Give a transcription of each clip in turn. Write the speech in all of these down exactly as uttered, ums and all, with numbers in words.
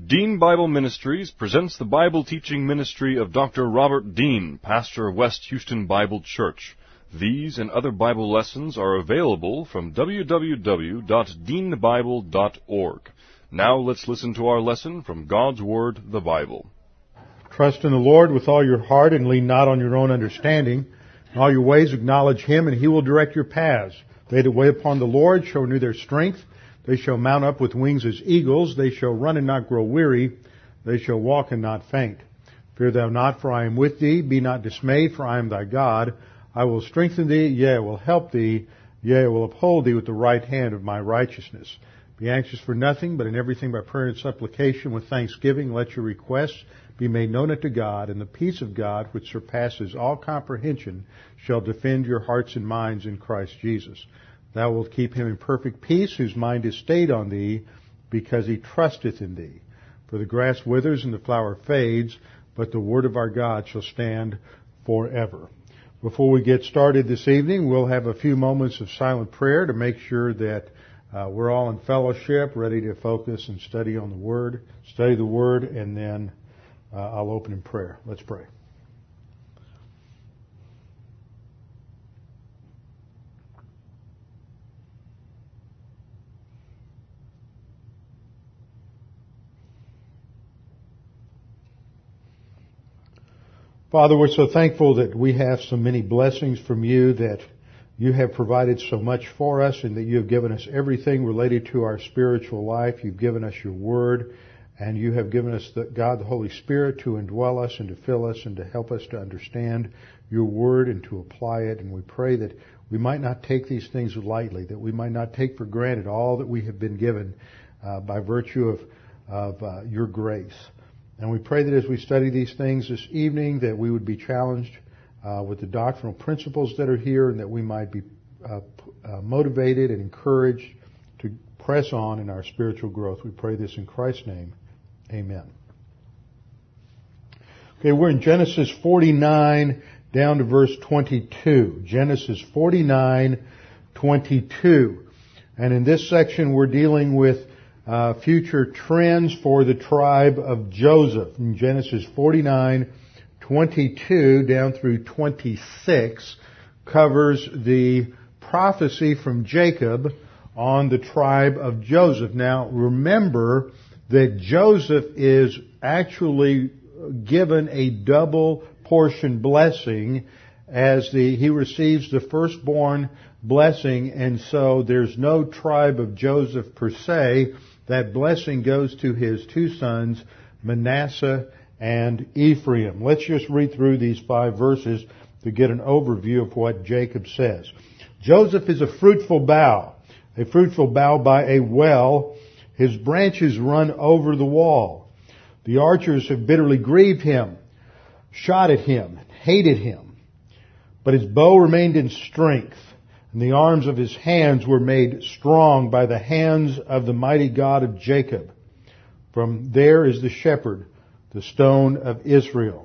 Dean Bible Ministries presents the Bible teaching ministry of Doctor Robert Dean, pastor of West Houston Bible Church. These and other Bible lessons are available from w w w dot dean bible dot org. Now let's listen to our lesson from God's Word, the Bible. Trust in the Lord with all your heart and lean not on your own understanding. In all your ways acknowledge Him, and He will direct your paths. They that wait upon the Lord shall renew their strength. They shall mount up with wings as eagles. They shall run and not grow weary. They shall walk and not faint. Fear thou not, for I am with thee. Be not dismayed, for I am thy God. I will strengthen thee, yea, I will help thee. Yea, I will uphold thee with the right hand of my righteousness. Be anxious for nothing, but in everything by prayer and supplication with thanksgiving let your requests be made known unto God, and the peace of God, which surpasses all comprehension, shall defend your hearts and minds in Christ Jesus. Thou wilt keep him in perfect peace, whose mind is stayed on thee, because he trusteth in thee. For the grass withers and the flower fades, but the word of our God shall stand forever. Before we get started this evening, we'll have a few moments of silent prayer to make sure that uh, we're all in fellowship, ready to focus and study on the Word, study the Word, and then uh, I'll open in prayer. Let's pray. Father, we're so thankful that we have so many blessings from you, that you have provided so much for us, and that you have given us everything related to our spiritual life. You've given us your word, and you have given us, the, God, the Holy Spirit, to indwell us and to fill us and to help us to understand your word and to apply it. And we pray that we might not take these things lightly, that we might not take for granted all that we have been given uh, by virtue of, of uh, your grace. And we pray that as we study these things this evening, that we would be challenged uh, with the doctrinal principles that are here, and that we might be uh, uh, motivated and encouraged to press on in our spiritual growth. We pray this in Christ's name. Amen. Okay, we're in Genesis forty-nine down to verse twenty-two. Genesis forty-nine, twenty-two. And in this section we're dealing with Uh, future trends for the tribe of Joseph. In Genesis forty-nine, twenty-two down through twenty-six covers the prophecy from Jacob on the tribe of Joseph. Now remember that Joseph is actually given a double portion blessing as the he receives the firstborn blessing, and so there's no tribe of Joseph per se. That blessing goes to his two sons, Manasseh and Ephraim. Let's just read through these five verses to get an overview of what Jacob says. Joseph is a fruitful bough, a fruitful bough by a well. His branches run over the wall. The archers have bitterly grieved him, shot at him, hated him. But his bow remained in strength, and the arms of his hands were made strong by the hands of the mighty God of Jacob. From there is the shepherd, the stone of Israel.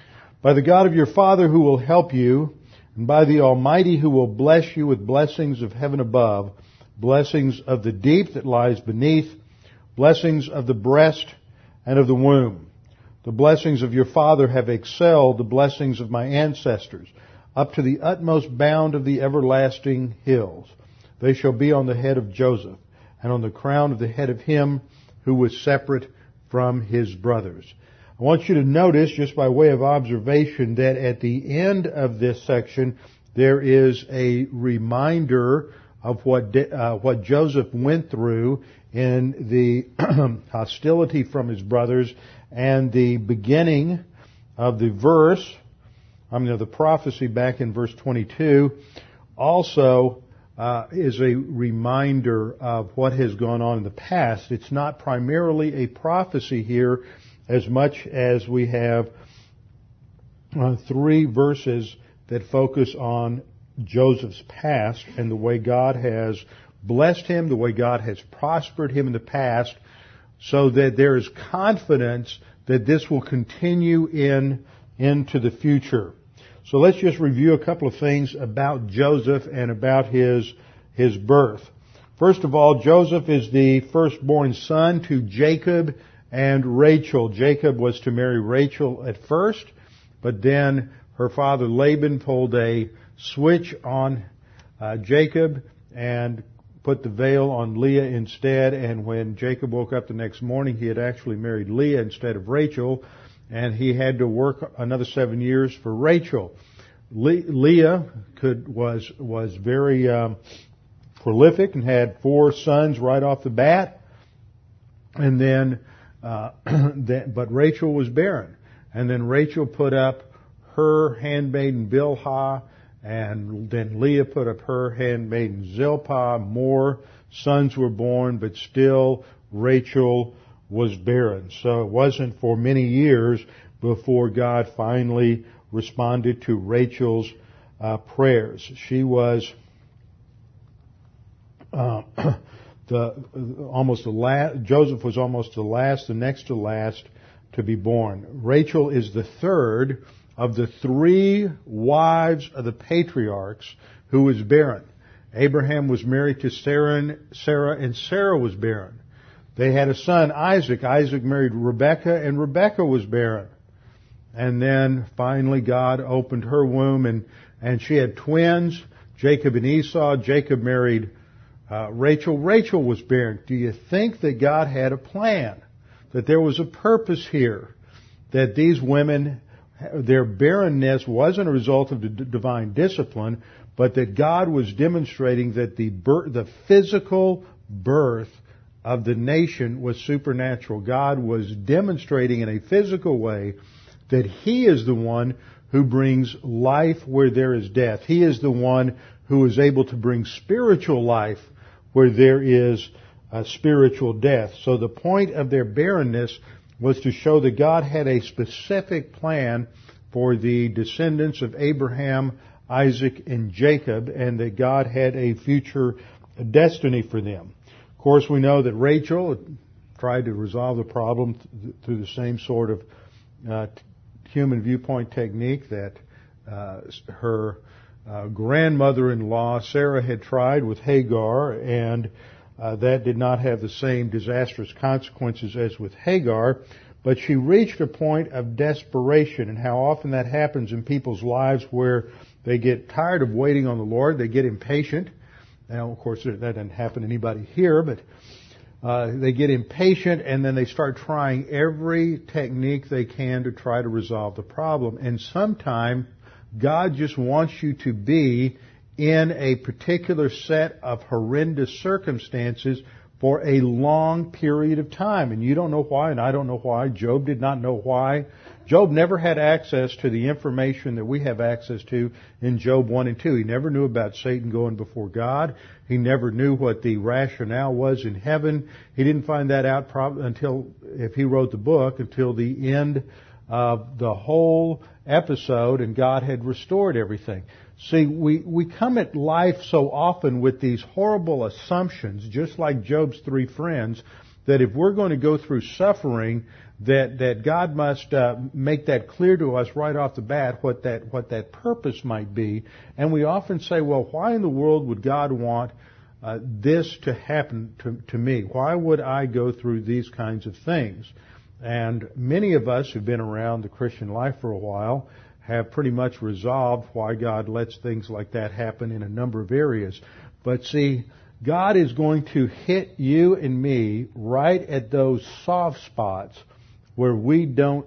By the God of your father who will help you, and by the Almighty who will bless you with blessings of heaven above, blessings of the deep that lies beneath, blessings of the breast and of the womb. The blessings of your father have excelled the blessings of my ancestors, up to the utmost bound of the everlasting hills. They shall be on the head of Joseph, and on the crown of the head of him who was separate from his brothers. I want you to notice, just by way of observation, that at the end of this section, there is a reminder of what uh, what Joseph went through in the hostility from his brothers, and the beginning of the verse, I mean, the prophecy back in verse twenty-two also uh, is a reminder of what has gone on in the past. It's not primarily a prophecy here as much as we have uh, three verses that focus on Joseph's past and the way God has blessed him, the way God has prospered him in the past, so that there is confidence that this will continue in into the future. So let's just review a couple of things about Joseph and about his his birth. First of all, Joseph is the firstborn son to Jacob and Rachel. Jacob was to marry Rachel at first, but then her father Laban pulled a switch on uh, Jacob and put the veil on Leah instead, and when Jacob woke up the next morning, he had actually married Leah instead of Rachel, and he had to work another seven years for Rachel. Le- Leah could was was very um, prolific and had four sons right off the bat, and then, uh, then but Rachel was barren, and then Rachel put up her handmaiden Bilhah, and then Leah put up her handmaiden Zilpah. More sons were born, but still Rachel was barren. So it wasn't for many years before God finally responded to Rachel's uh, prayers. She was uh, the almost the last. Joseph was almost the last, the next to last to be born. Rachel is the third of the three wives of the patriarchs who was barren. Abraham was married to Sarah, Sarah, and Sarah was barren. They had a son, Isaac. Isaac married Rebekah, and Rebekah was barren. And then finally God opened her womb, and, and she had twins, Jacob and Esau. Jacob married uh, Rachel. Rachel was barren. Do you think that God had a plan? That there was a purpose here? That these women, their barrenness wasn't a result of the divine discipline, but that God was demonstrating that the birth, the physical birth of the nation was supernatural. God was demonstrating in a physical way that He is the one who brings life where there is death. He is the one who is able to bring spiritual life where there is a spiritual death. So the point of their barrenness was to show that God had a specific plan for the descendants of Abraham, Isaac, and Jacob, and that God had a future destiny for them. Of course, we know that Rachel tried to resolve the problem th- through the same sort of uh, t- human viewpoint technique that uh, her uh, grandmother-in-law, Sarah, had tried with Hagar, and Uh, that did not have the same disastrous consequences as with Hagar, but she reached a point of desperation, and how often that happens in people's lives where they get tired of waiting on the Lord, they get impatient. Now, of course, that doesn't happen to anybody here, but uh, they get impatient, and then they start trying every technique they can to try to resolve the problem. And sometime God just wants you to be in a particular set of horrendous circumstances for a long period of time. And you don't know why, and I don't know why. Job did not know why. Job never had access to the information that we have access to in Job one and two. He never knew about Satan going before God. He never knew what the rationale was in heaven. He didn't find that out prob- until, if he wrote the book, until the end of the whole episode, and God had restored everything. See, we, we come at life so often with these horrible assumptions, just like Job's three friends, that if we're going to go through suffering, that, that God must uh, make that clear to us right off the bat, what that, what that purpose might be. And we often say, well, why in the world would God want uh, this to happen to, to me? Why would I go through these kinds of things? And many of us who've been around the Christian life for a while have pretty much resolved why God lets things like that happen in a number of areas. But see, God is going to hit you and me right at those soft spots where we don't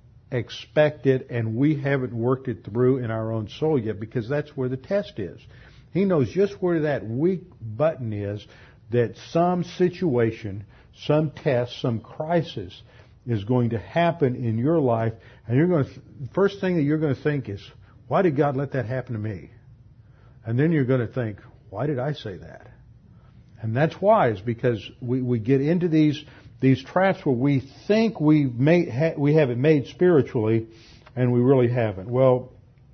expect it and we haven't worked it through in our own soul yet, because that's where the test is. He knows just where that weak button is, that some situation, some test, some crisis is going to happen in your life, and you're going to, first thing that you're going to think is, why did God let that happen to me? And then you're going to think, why did I say that? And that's why, is because we, we get into these these traps where we think we've made, ha, we have it made spiritually, and we really haven't. Well,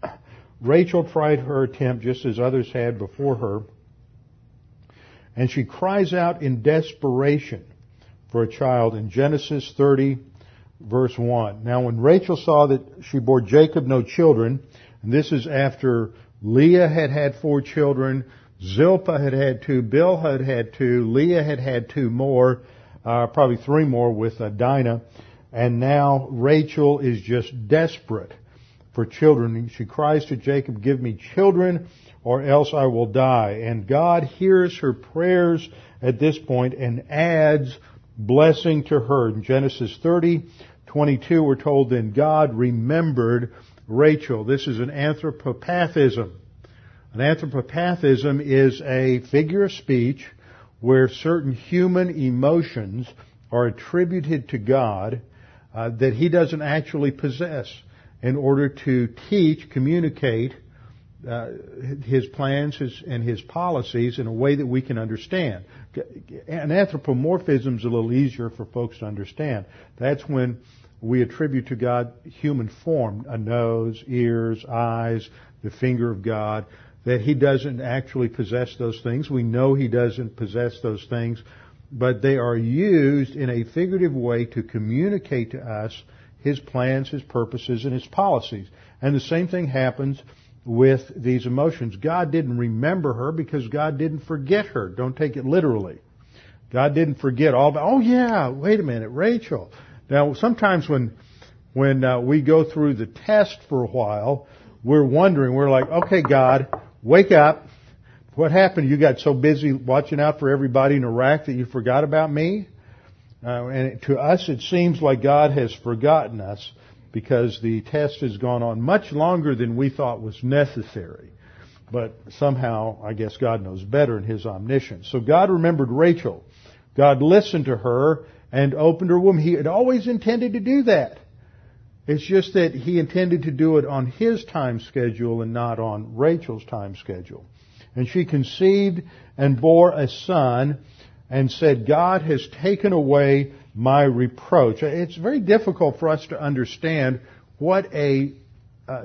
Rachel tried her attempt just as others had before her, and she cries out in desperation for a child in Genesis thirty, verse one. Now when Rachel saw that she bore Jacob no children, and this is after Leah had had four children, Zilpah had had two, Bilhah had had two, Leah had had two more, uh, probably three more with uh, Dinah. And now Rachel is just desperate for children. She cries to Jacob, give me children or else I will die. And God hears her prayers at this point and adds blessing to her. In Genesis thirty twenty-two, we're told, then God remembered Rachel. This is an anthropopathism. An anthropopathism is a figure of speech where certain human emotions are attributed to God uh, that He doesn't actually possess in order to teach, communicate uh, His plans his, and His policies in a way that we can understand. An anthropomorphism is a little easier for folks to understand. That's when we attribute to God human form, a nose, ears, eyes, the finger of God, that He doesn't actually possess those things. We know He doesn't possess those things, but they are used in a figurative way to communicate to us His plans, His purposes, and His policies. And the same thing happens with these emotions. God didn't remember her because God didn't forget her. Don't take it literally. God didn't forget all about, oh yeah, wait a minute, Rachel. Now, sometimes when when uh, we go through the test for a while, we're wondering, we're like, okay, God, wake up. What happened? You got so busy watching out for everybody in Iraq that you forgot about me? Uh, and to us, it seems like God has forgotten us because the test has gone on much longer than we thought was necessary. But somehow, I guess God knows better in His omniscience. So God remembered Rachel. God listened to her and opened her womb. He had always intended to do that. It's just that He intended to do it on His time schedule and not on Rachel's time schedule. And she conceived and bore a son and said, God has taken away my reproach. It's very difficult for us to understand what a uh,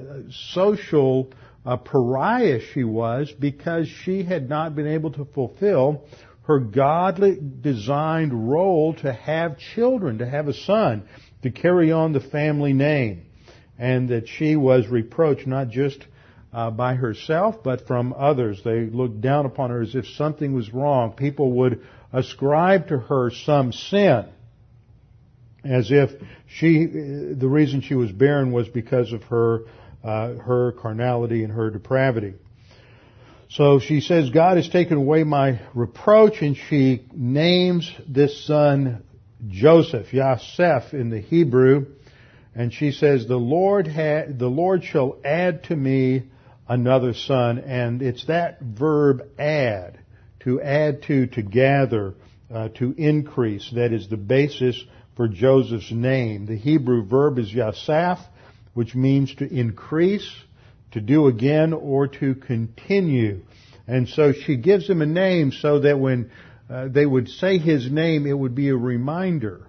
social uh, pariah she was because she had not been able to fulfill her godly designed role to have children, to have a son, to carry on the family name. And that she was reproached not just uh, by herself, but from others. They looked down upon her as if something was wrong. People would ascribe to her some sin, as if she, the reason she was barren was because of her, uh, her carnality and her depravity. So she says, God has taken away my reproach, and she names this son Joseph, Yosef in the Hebrew, and she says, the Lord ha- the Lord shall add to me another son, and it's that verb add, to add to, to gather, uh, to increase, that is the basis for Joseph's name. The Hebrew verb is Yosef, which means to increase, to do again, or to continue. And so she gives him a name so that when uh, they would say his name, it would be a reminder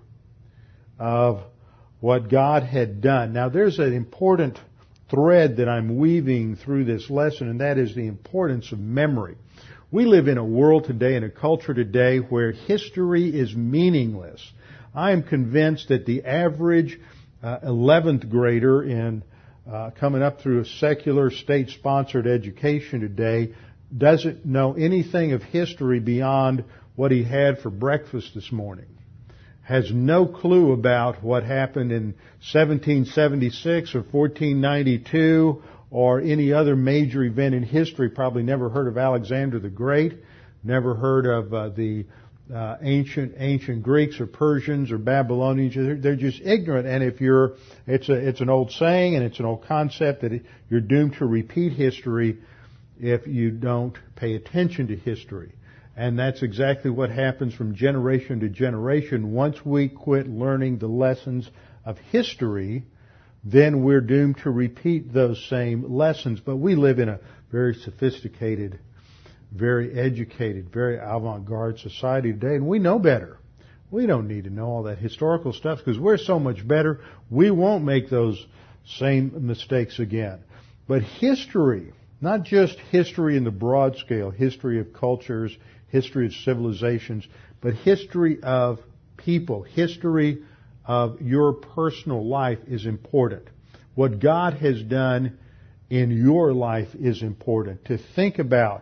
of what God had done. Now there's an important thread that I'm weaving through this lesson, and that is the importance of memory. We live in a world today, in a culture today, where history is meaningless. I am convinced that the average uh, eleventh grader in Uh, coming up through a secular, state-sponsored education today doesn't know anything of history beyond what he had for breakfast this morning. Has no clue about what happened in seventeen seventy-six or fourteen ninety-two or any other major event in history. Probably never heard of Alexander the Great, never heard of uh, the Uh, ancient ancient Greeks or Persians or Babylonians. They're, they're just ignorant. And if you're, it's a it's an old saying and it's an old concept that it, you're doomed to repeat history if you don't pay attention to history. And that's exactly what happens from generation to generation. Once we quit learning the lessons of history, then we're doomed to repeat those same lessons. But we live in a very sophisticated, very educated, very avant-garde society today, and we know better. We don't need to know all that historical stuff because we're so much better. We won't make those same mistakes again. But history, not just history in the broad scale, history of cultures, history of civilizations, but history of people, history of your personal life is important. What God has done in your life is important. To think about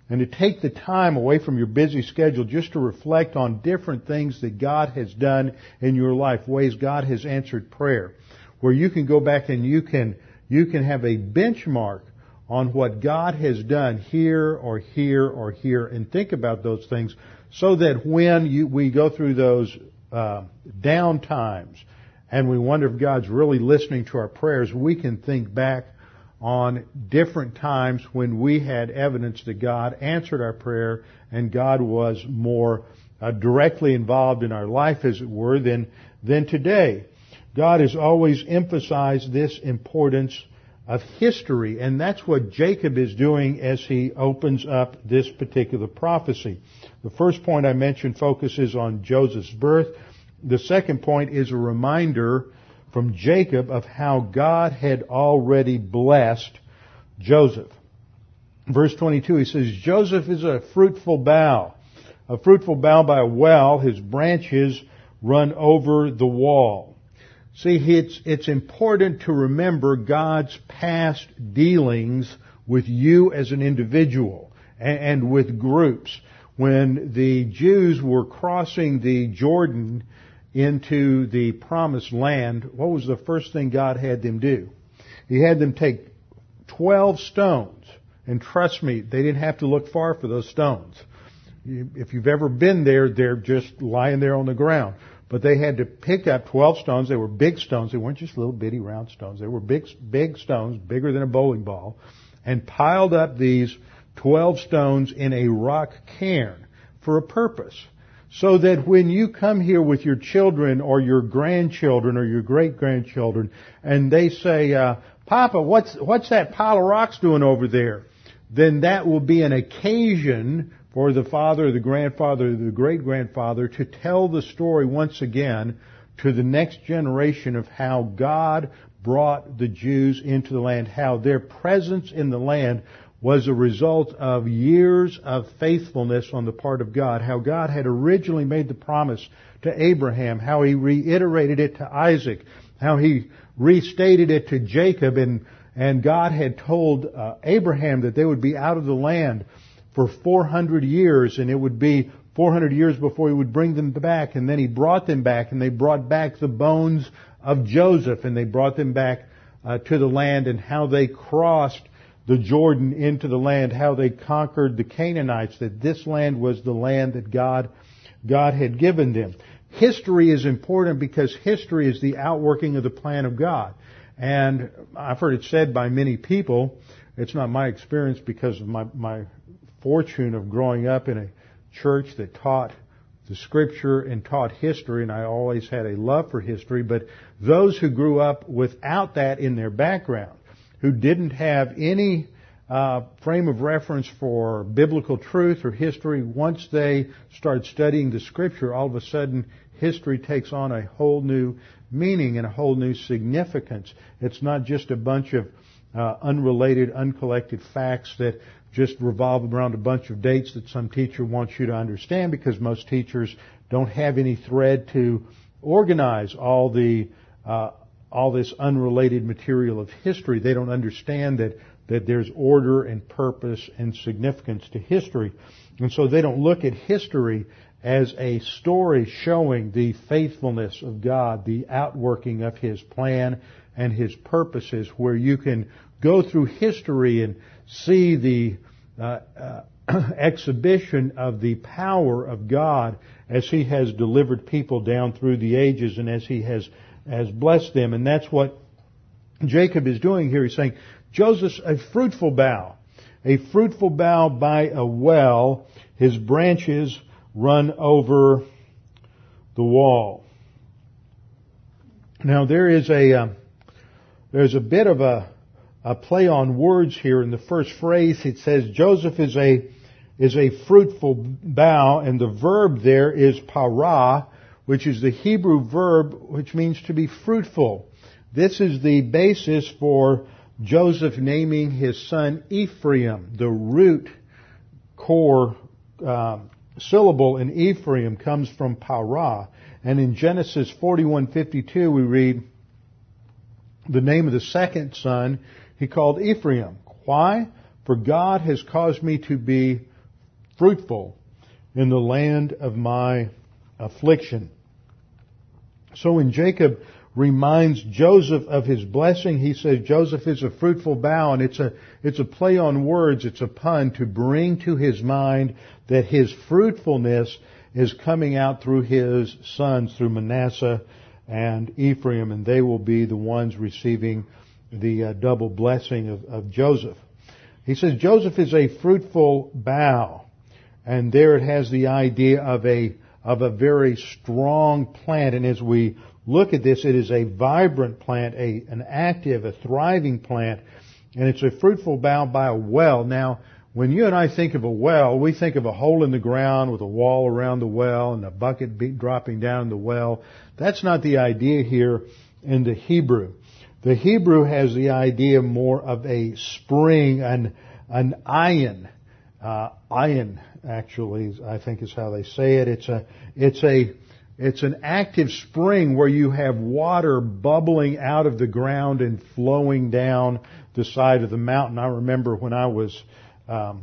and to take the time away from your busy schedule just to reflect on different things that God has done in your life, ways God has answered prayer, where you can go back and you can you can have a benchmark on what God has done here or here or here, and think about those things, so that when you, we go through those uh, down times and we wonder if God's really listening to our prayers, we can think back on different times when we had evidence that God answered our prayer and God was more uh, directly involved in our life, as it were, than than today. God has always emphasized this importance of history, and that's what Jacob is doing as he opens up this particular prophecy. The first point I mentioned focuses on Joseph's birth. The second point is a reminder from Jacob of how God had already blessed Joseph. Verse twenty-two, he says, Joseph is a fruitful bough, a fruitful bough by a well, his branches run over the wall. See, it's, it's important to remember God's past dealings with you as an individual and, and with groups. When the Jews were crossing the Jordan into the promised land, what was the first thing God had them do? He had them take twelve stones. And trust me, they didn't have to look far for those stones. If you've ever been there, they're just lying there on the ground. But they had to pick up twelve stones. They were big stones. They weren't just little bitty round stones. They were big, big stones, bigger than a bowling ball, and piled up these twelve stones in a rock cairn for a purpose. So that when you come here with your children or your grandchildren or your great-grandchildren, and they say, uh, Papa, what's, what's that pile of rocks doing over there? Then that will be an occasion for the father, the grandfather, the great-grandfather to tell the story once again to the next generation of how God brought the Jews into the land, how their presence in the land was a result of years of faithfulness on the part of God, how God had originally made the promise to Abraham, how He reiterated it to Isaac, how He restated it to Jacob, and, and God had told uh, Abraham that they would be out of the land for four hundred years, and it would be four hundred years before He would bring them back. And then He brought them back, and they brought back the bones of Joseph, and they brought them back uh, to the land, and how they crossed the Jordan into the land, how they conquered the Canaanites, that this land was the land that God, God had given them. History is important because history is the outworking of the plan of God. And I've heard it said by many people, it's not my experience because of my, my fortune of growing up in a church that taught the Scripture and taught history, and I always had a love for history, but those who grew up without that in their background, who didn't have any uh, frame of reference for biblical truth or history, once they start studying the Scripture, all of a sudden history takes on a whole new meaning and a whole new significance. It's not just a bunch of uh, unrelated, uncollected facts that just revolve around a bunch of dates that some teacher wants you to understand, because most teachers don't have any thread to organize all the uh, all this unrelated material of history. They don't understand that, that there's order and purpose and significance to history. And so they don't look at history as a story showing the faithfulness of God, the outworking of His plan and His purposes, where you can go through history and see the uh, uh, exhibition of the power of God as He has delivered people down through the ages and as He has has blessed them. And that's what Jacob is doing here. He's saying, Joseph's a fruitful bough, a fruitful bough by a well. His branches run over the wall. Now there is a uh, there's a bit of a, a play on words here. In the first phrase, it says Joseph is a is a fruitful bough, and the verb there is parah, which is the Hebrew verb which means to be fruitful. This is the basis for Joseph naming his son Ephraim. The root core uh, syllable in Ephraim comes from parah. And in Genesis forty-one fifty-two we read the name of the second son he called Ephraim. Why? For God has caused me to be fruitful in the land of my affliction. So when Jacob reminds Joseph of his blessing, he says Joseph is a fruitful bough, and it's a, it's a play on words, it's a pun to bring to his mind that his fruitfulness is coming out through his sons, through Manasseh and Ephraim, and they will be the ones receiving the uh, double blessing of, of Joseph. He says Joseph is a fruitful bough, and there it has the idea of a of a very strong plant. And as we look at this, it is a vibrant plant, a an active, a thriving plant, and it's a fruitful bough by a well. Now, when you and I think of a well, we think of a hole in the ground with a wall around the well and a bucket be- dropping down the well. That's not the idea here in the Hebrew. The Hebrew has the idea more of a spring, an an ayin. Uh, ayin, actually, I think is how they say it. It's a, it's a, it's an active spring where you have water bubbling out of the ground and flowing down the side of the mountain. I remember when I was, um,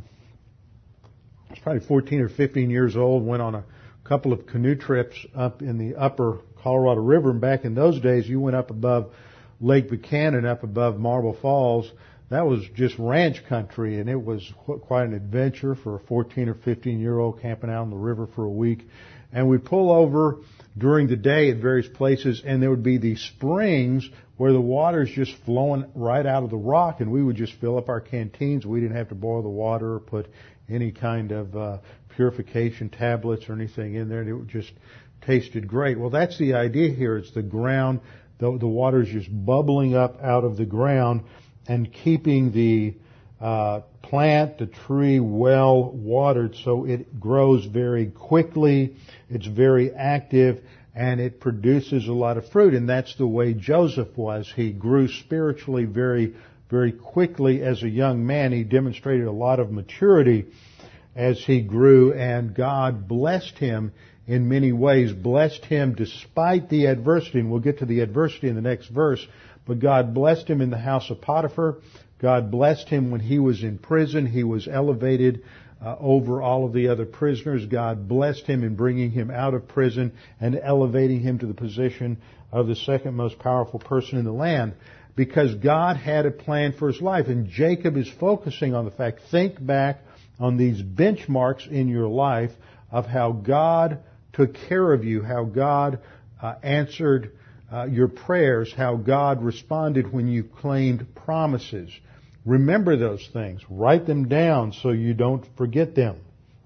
I was probably fourteen or fifteen years old, went on a couple of canoe trips up in the upper Colorado River, and back in those days, you went up above Lake Buchanan, up above Marble Falls. That was just ranch country, and it was quite an adventure for a fourteen or fifteen year old camping out on the river for a week. And we'd pull over during the day at various places, and there would be these springs where the water's just flowing right out of the rock, and we would just fill up our canteens. We didn't have to boil the water or put any kind of uh, purification tablets or anything in there. It just tasted great. Well, that's the idea here. It's the ground, the, the water's just bubbling up out of the ground and keeping the uh, plant, the tree, well watered so it grows very quickly, it's very active, and it produces a lot of fruit. And that's the way Joseph was. He grew spiritually very, very quickly as a young man. He demonstrated a lot of maturity as he grew, and God blessed him in many ways, blessed him despite the adversity. And we'll get to the adversity in the next verse. But God blessed him in the house of Potiphar. God blessed him when he was in prison. He was elevated uh, over all of the other prisoners. God blessed him in bringing him out of prison and elevating him to the position of the second most powerful person in the land, because God had a plan for his life. And Jacob is focusing on the fact, think back on these benchmarks in your life of how God took care of you, how God uh, answered Uh, your prayers, how God responded when you claimed promises. Remember those things. Write them down so you don't forget them.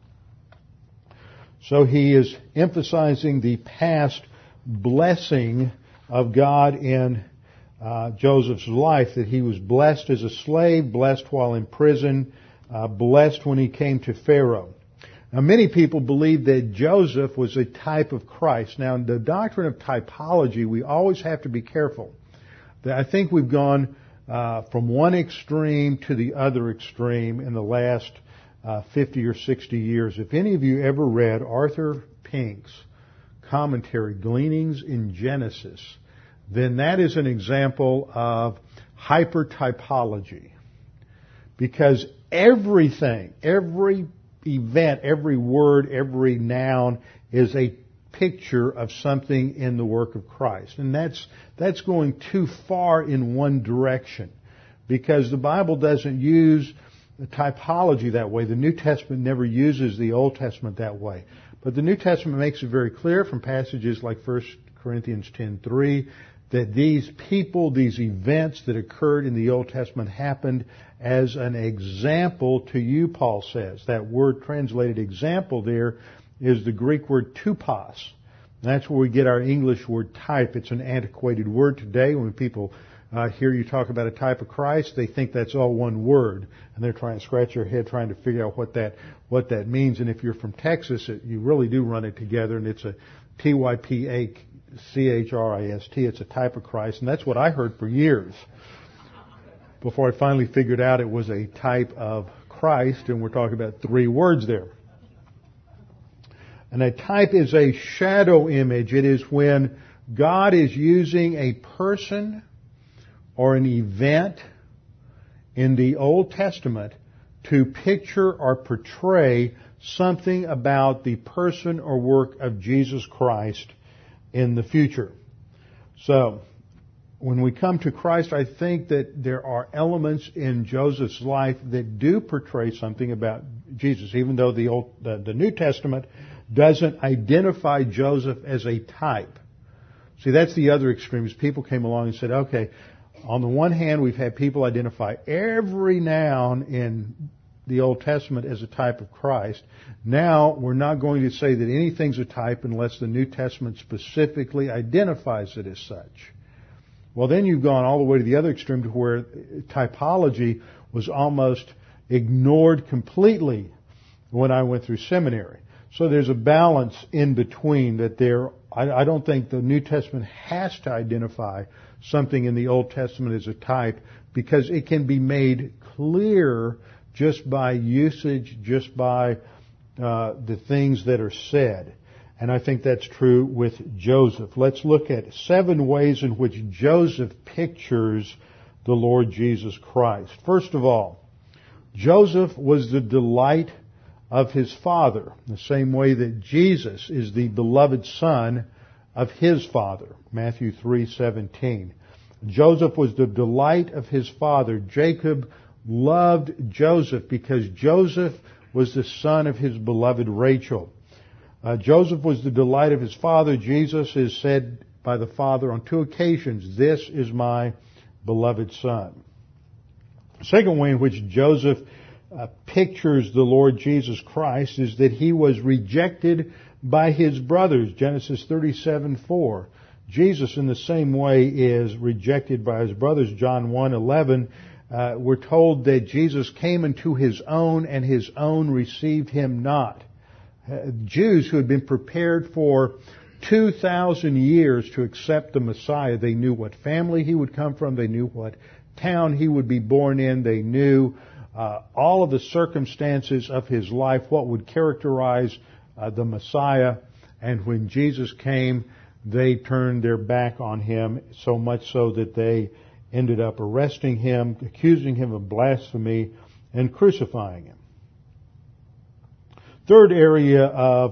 So he is emphasizing the past blessing of God in uh, Joseph's life, that he was blessed as a slave, blessed while in prison, uh, blessed when he came to Pharaoh. Now, many people believe that Joseph was a type of Christ. Now, in the doctrine of typology, we always have to be careful. I think we've gone uh, from one extreme to the other extreme in the last uh, fifty or sixty years. If any of you ever read Arthur Pink's commentary, Gleanings in Genesis, then that is an example of hypertypology. Because everything, every event, every word, every noun is a picture of something in the work of Christ. And that's, that's going too far in one direction, because the Bible doesn't use the typology that way. The New Testament never uses the Old Testament that way. But the New Testament makes it very clear from passages like First Corinthians ten three that these people, these events that occurred in the Old Testament happened as an example to you, Paul says. That word translated example there is the Greek word tupos. That's where we get our English word type. It's an antiquated word today. When people uh, hear you talk about a type of Christ, they think that's all one word, and they're trying to scratch their head trying to figure out what that what that means. And if you're from Texas, it, you really do run it together, and it's a T Y P A C H R I S T. It's a type of Christ, and that's what I heard for years before I finally figured out it was a type of Christ, and we're talking about three words there. And a type is a shadow image. It is when God is using a person or an event in the Old Testament to picture or portray something about the person or work of Jesus Christ in the future. So, when we come to Christ, I think that there are elements in Joseph's life that do portray something about Jesus, even though the Old, the, the New Testament doesn't identify Joseph as a type. See, that's the other extreme, is people came along and said, okay, on the one hand, we've had people identify every noun in the Old Testament as a type of Christ. Now, we're not going to say that anything's a type unless the New Testament specifically identifies it as such. Well, then you've gone all the way to the other extreme to where typology was almost ignored completely when I went through seminary. So there's a balance in between that there, I, I don't think the New Testament has to identify something in the Old Testament as a type, because it can be made clear just by usage, just by uh, the things that are said. And I think that's true with Joseph. Let's look at seven ways in which Joseph pictures the Lord Jesus Christ. First of all, Joseph was the delight of his father, the same way that Jesus is the beloved son of his father. Matthew three seventeen. Joseph was the delight of his father. Jacob loved Joseph because Joseph was the son of his beloved Rachel. Uh, Joseph was the delight of his father. Jesus is said by the Father on two occasions, "This is my beloved son." The second way in which Joseph uh, pictures the Lord Jesus Christ is that he was rejected by his brothers. Genesis thirty-seven four. Jesus, in the same way, is rejected by his brothers. John one eleven. Uh, we're told that Jesus came into his own, and his own received him not. Uh, Jews who had been prepared for two thousand years to accept the Messiah, they knew what family he would come from, they knew what town he would be born in, they knew uh, all of the circumstances of his life, what would characterize uh, the Messiah. And when Jesus came, they turned their back on him, so much so that they ended up arresting him, accusing him of blasphemy, and crucifying him. Third area of,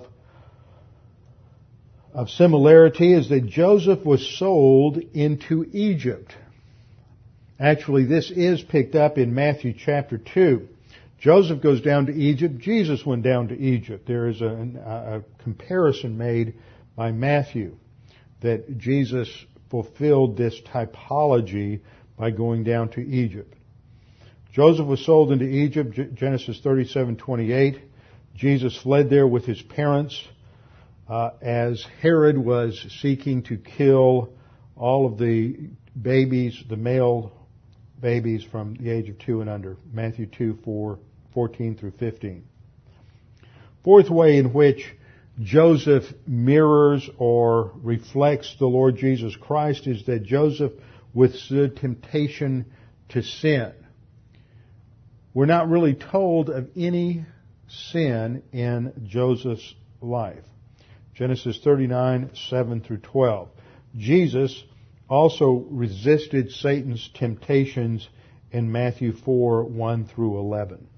of similarity is that Joseph was sold into Egypt. Actually, this is picked up in Matthew chapter two. Joseph goes down to Egypt. Jesus went down to Egypt. There is a, a comparison made by Matthew that Jesus fulfilled this typology by going down to Egypt. Joseph was sold into Egypt, Genesis thirty-seven twenty-eight. Jesus fled there with his parents uh, as Herod was seeking to kill all of the babies, the male babies from the age of two and under. Matthew two, four, fourteen through fifteen. Fourth way in which Joseph mirrors or reflects the Lord Jesus Christ is that Joseph withstood temptation to sin. We're not really told of any sin in Joseph's life. Genesis thirty-nine, seven through twelve. Jesus also resisted Satan's temptations in Matthew four, one through eleven.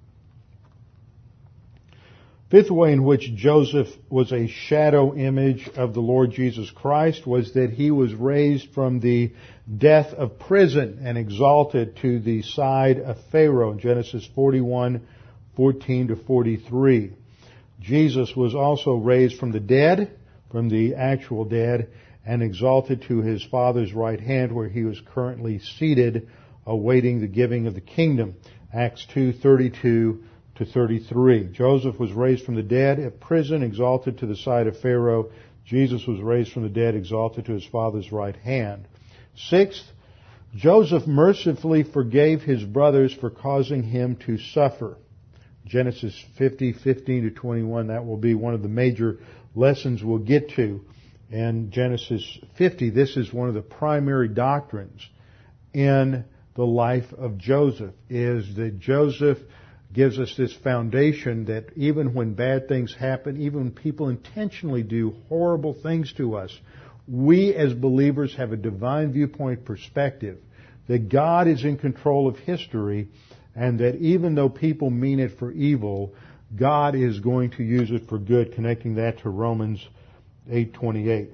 Fifth way in which Joseph was a shadow image of the Lord Jesus Christ was that he was raised from the death of prison and exalted to the side of Pharaoh in Genesis forty-one, fourteen to forty-three. Jesus was also raised from the dead, from the actual dead, and exalted to his Father's right hand, where he was currently seated, awaiting the giving of the kingdom. Acts two, thirty-two to thirty-three. Joseph was raised from the dead at prison, exalted to the side of Pharaoh. Jesus was raised from the dead, exalted to his Father's right hand. Sixth, Joseph mercifully forgave his brothers for causing him to suffer. Genesis fifty, fifteen to twenty-one, that will be one of the major lessons we'll get to. In Genesis fifty, this is one of the primary doctrines in the life of Joseph, is that Joseph gives us this foundation that even when bad things happen, even when people intentionally do horrible things to us, we as believers have a divine viewpoint perspective that God is in control of history, and that even though people mean it for evil, God is going to use it for good, connecting that to Romans eight twenty-eight.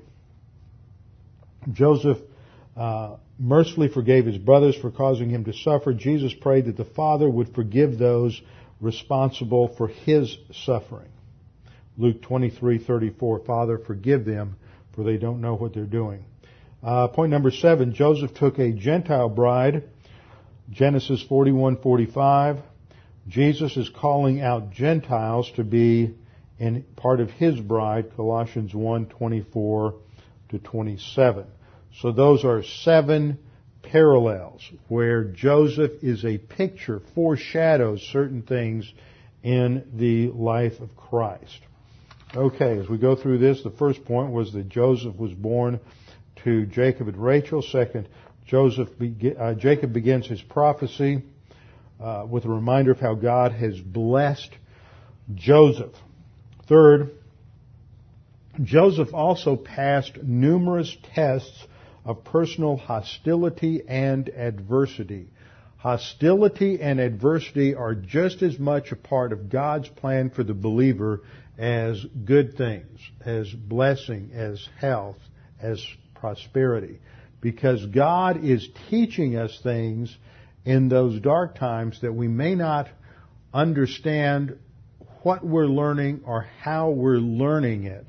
Joseph uh, mercifully forgave his brothers for causing him to suffer. Jesus prayed that the Father would forgive those responsible for his suffering. Luke twenty-three thirty-four, Father, forgive them, for they don't know what they're doing. Uh, point number seven, Joseph took a Gentile bride, Genesis forty-one forty-five. Jesus is calling out Gentiles to be in part of his bride, Colossians one twenty-four to twenty-seven. So those are seven parallels where Joseph is a picture, foreshadows certain things in the life of Christ. Okay, as we go through this, the first point was that Joseph was born to Jacob and Rachel. Second, Joseph, uh, Jacob begins his prophecy uh, with a reminder of how God has blessed Joseph. Third, Joseph also passed numerous tests of personal hostility and adversity. Hostility and adversity are just as much a part of God's plan for the believer as good things, as blessing, as health, as prosperity. Because God is teaching us things in those dark times that we may not understand what we're learning or how we're learning it.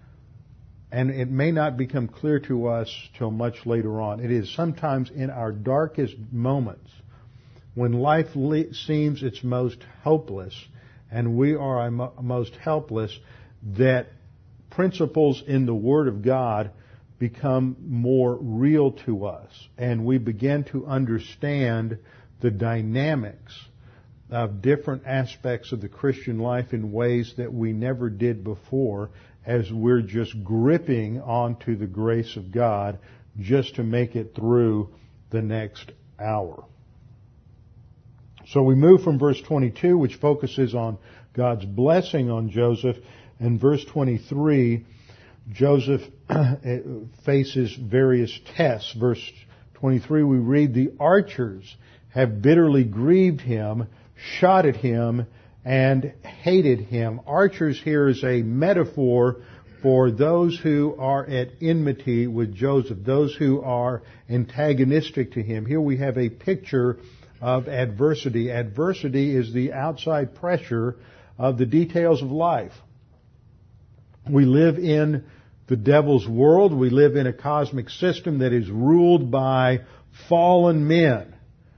And it may not become clear to us till much later on. It is sometimes in our darkest moments when life le- seems its most hopeless and we are our mo- most helpless that principles in the Word of God become more real to us, and we begin to understand the dynamics of different aspects of the Christian life in ways that we never did before, as we're just gripping onto the grace of God just to make it through the next hour. So we move from verse twenty-two, which focuses on God's blessing on Joseph, and verse twenty-three, Joseph faces various tests. Verse twenty-three, we read, the archers have bitterly grieved him, shot at him, and hated him. Archers here is a metaphor for those who are at enmity with Joseph, those who are antagonistic to him. Here we have a picture of adversity. Adversity is the outside pressure of the details of life. We live in the devil's world. We live in a cosmic system that is ruled by fallen men.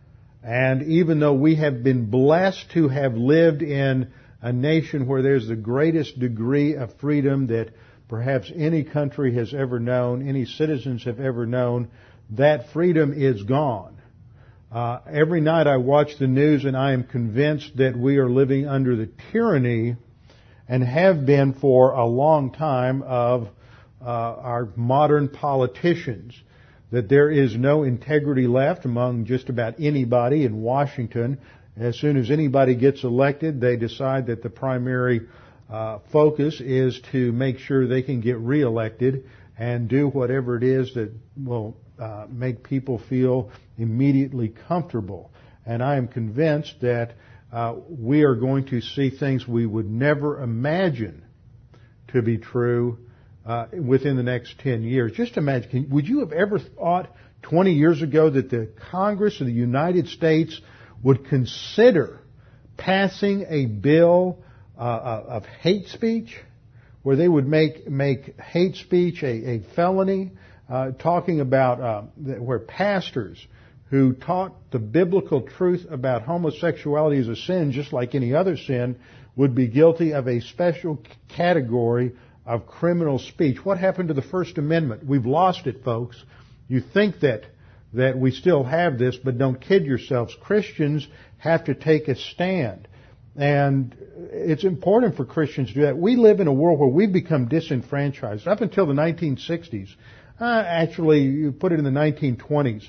And even though we have been blessed to have lived in a nation where there's the greatest degree of freedom that perhaps any country has ever known, any citizens have ever known, that freedom is gone. Uh, every night I watch the news and I am convinced that we are living under the tyranny, and have been for a long time, of uh, our modern politicians. That there is no integrity left among just about anybody in Washington. As soon as anybody gets elected, they decide that the primary uh, focus is to make sure they can get reelected and do whatever it is that will uh, make people feel immediately comfortable. And I am convinced that uh, we are going to see things we would never imagine to be true Uh, within the next ten years. Just imagine, can, would you have ever thought twenty years ago that the Congress of the United States would consider passing a bill uh, of hate speech, where they would make make hate speech a, a felony, uh, talking about uh, where pastors who taught the biblical truth about homosexuality as a sin, just like any other sin, would be guilty of a special category of criminal speech. What happened to the First Amendment? We've lost it, folks. You think that that we still have this, but don't kid yourselves. Christians have to take a stand. And it's important for Christians to do that. We live in a world where we've become disenfranchised. Up until the nineteen sixties, uh, actually, you put it in the nineteen twenties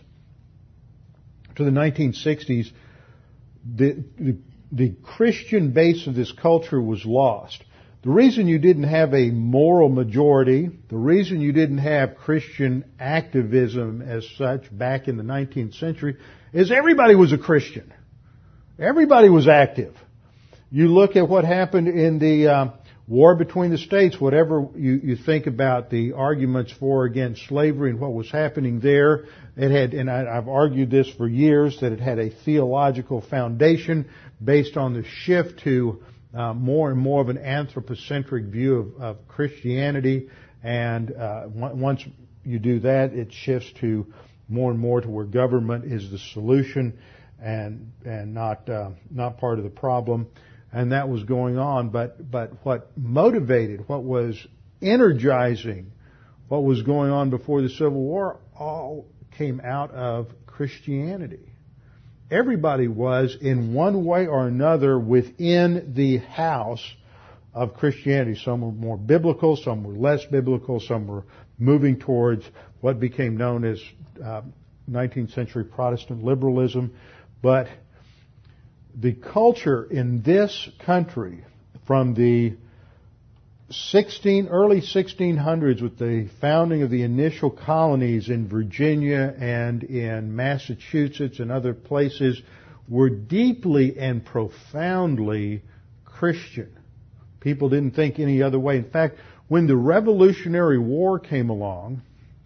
to the nineteen sixties, the, the, the Christian base of this culture was lost. The reason you didn't have a moral majority, the reason you didn't have Christian activism as such back in the nineteenth century, is everybody was a Christian. Everybody was active. You look at what happened in the uh, war between the states, whatever you, you think about the arguments for or against slavery and what was happening there, it had, and I, I've argued this for years, that it had a theological foundation based on the shift to uh, more and more of an anthropocentric view of, of Christianity. And uh, once you do that, it shifts to more and more to where government is the solution and and not uh, not part of the problem. And that was going on. But but what motivated, what was energizing, what was going on before the Civil War, all came out of Christianity. Everybody was, in one way or another, within the house of Christianity. Some were more biblical, some were less biblical, some were moving towards what became known as uh, nineteenth century Protestant liberalism. But the culture in this country, from the sixteen, early sixteen hundreds with the founding of the initial colonies in Virginia and in Massachusetts and other places, were deeply and profoundly Christian. People didn't think any other way. In fact, when the Revolutionary War came along,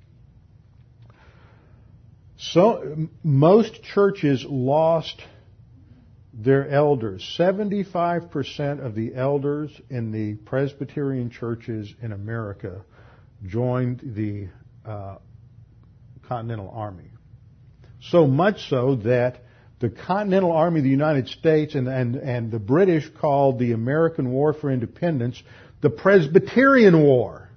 so most churches lost their elders. seventy-five percent of the elders in the Presbyterian churches in America joined the uh, Continental Army. So much so that the Continental Army of the United States and, and, and the British called the American War for Independence the Presbyterian War,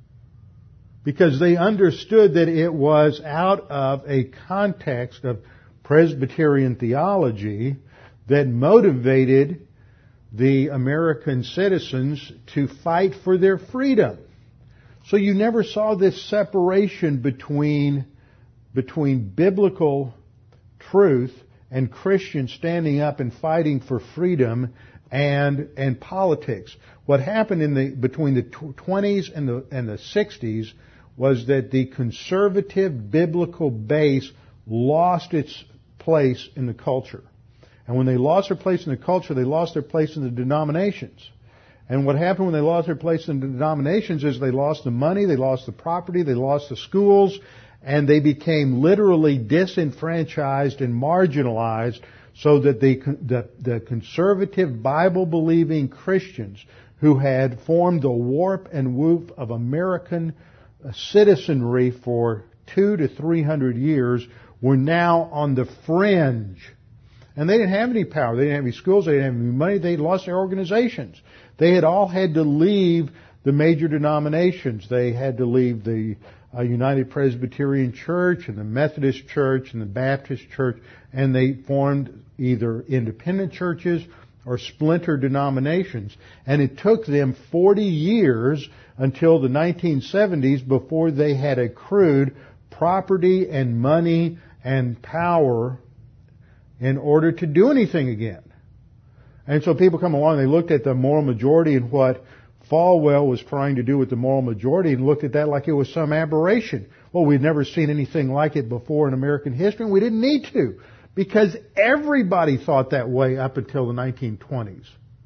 because they understood that it was out of a context of Presbyterian theology that motivated the American citizens to fight for their freedom. So you never saw this separation between, between biblical truth and Christians standing up and fighting for freedom and and politics. What happened in the between the twenties and the and the sixties was that the conservative biblical base lost its place in the culture. And when they lost their place in the culture, they lost their place in the denominations. And what happened when they lost their place in the denominations is they lost the money, they lost the property, they lost the schools, and they became literally disenfranchised and marginalized, so that the, the, the conservative Bible-believing Christians who had formed the warp and woof of American citizenry for two to three hundred years were now on the fringe. And they didn't have any power. They didn't have any schools. They didn't have any money. They lost their organizations. They had all had to leave the major denominations. They had to leave the uh, United Presbyterian Church and the Methodist Church and the Baptist Church, and they formed either independent churches or splinter denominations. And it took them forty years until the nineteen seventies before they had accrued property and money and power in order to do anything again. And so people come along, they looked at the moral majority and what Falwell was trying to do with the moral majority and looked at that like it was some aberration. Well, we'd never seen anything like it before in American history, and we didn't need to, because everybody thought that way up until the nineteen twenties.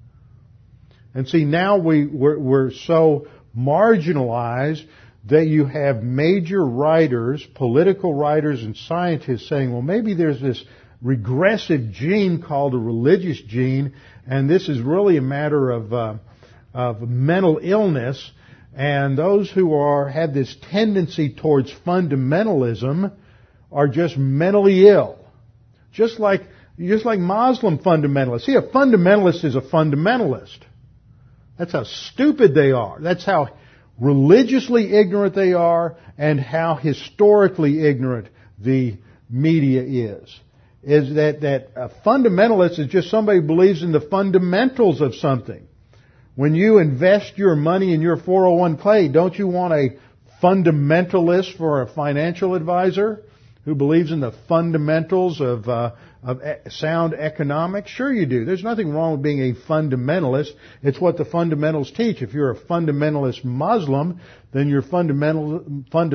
And see, now we, we're, we're so marginalized that you have major writers, political writers and scientists saying, well, maybe there's this regressive gene called a religious gene, and this is really a matter of uh, of mental illness, and those who are have this tendency towards fundamentalism are just mentally ill. Just like just like Muslim fundamentalists. See, a fundamentalist is a fundamentalist. That's how stupid they are. That's how religiously ignorant they are, and how historically ignorant the media is. Is that, that a fundamentalist is just somebody who believes in the fundamentals of something. When you invest your money in your four oh one k, don't you want a fundamentalist for a financial advisor who believes in the fundamentals of, uh, of sound economics? Sure you do. There's nothing wrong with being a fundamentalist. It's what the fundamentals teach. If you're a fundamentalist Muslim, then your fundamental,